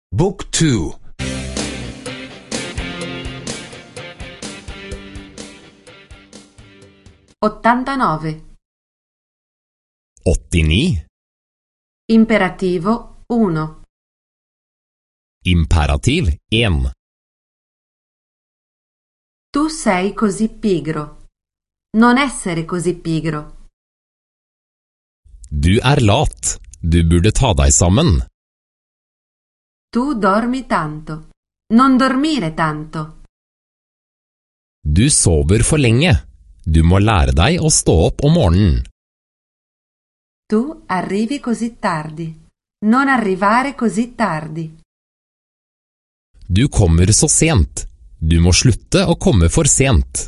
Book 2. 89. 89. Imperativo 1. Imperativ 1. Tu sei così pigro. Non essere così pigro. Du lat. Du burde ta deg sammen. Tu dormi tanto. Non dormire tanto. Du sover for lenge. Du må lære deg å stå opp om morgenen. Tu arrivi così tardi. Non arrivare così tardi. Du kommer så sent. Du må slutte å komme for sent.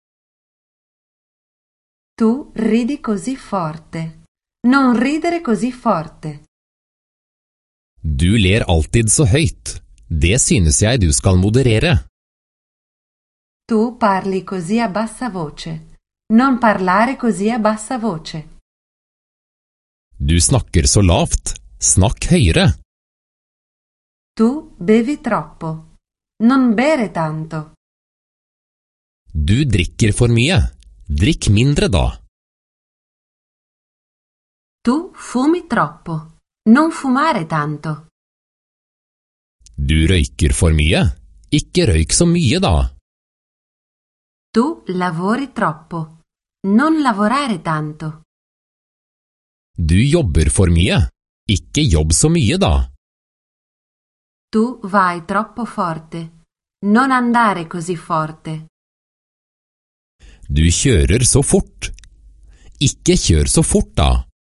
Tu ridi così forte. Non ridere così forte. Du ler alltid så høyt. Det synes jeg du skal moderere. Tu parli così a bassa voce. Non parlare così a bassa voce. Du snakker så lavt. Snakk høyere. Tu bevi troppo. Non bere tanto. Du drikker for mye. Drikk mindre da. Tu fumi troppo. Non fumare tanto. Du røyker for mye. Ikke røyk så mye da. Tu lavori troppo. Non lavorare tanto. Du jobber for mye. Ikke jobb så mye da. Tu vai troppo forte. Non andare così forte. Du kjører så fort. Ikke kjør så fort da.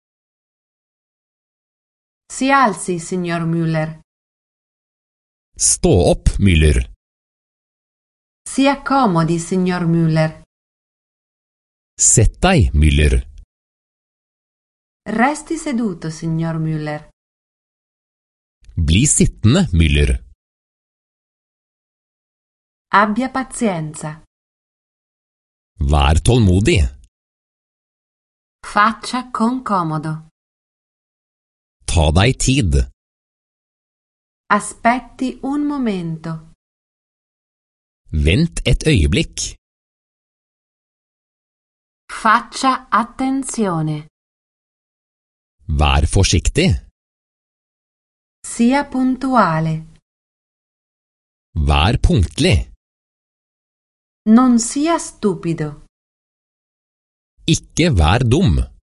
Si alzi, signor Müller. Stå opp, Müller. Si accomodi, signor Müller. Sett deg, Müller. Resti seduto, signor Müller. Bli sittende, Müller. Abbia pazienza. Vær tålmodig. Faccia con comodo. Ta deg tid. Aspetti un momento. Vent et øyeblikk. Faccia attenzione. Vær forsiktig. Sia puntuale. Vær punktlig. Non sia stupido. Ikke vær dum.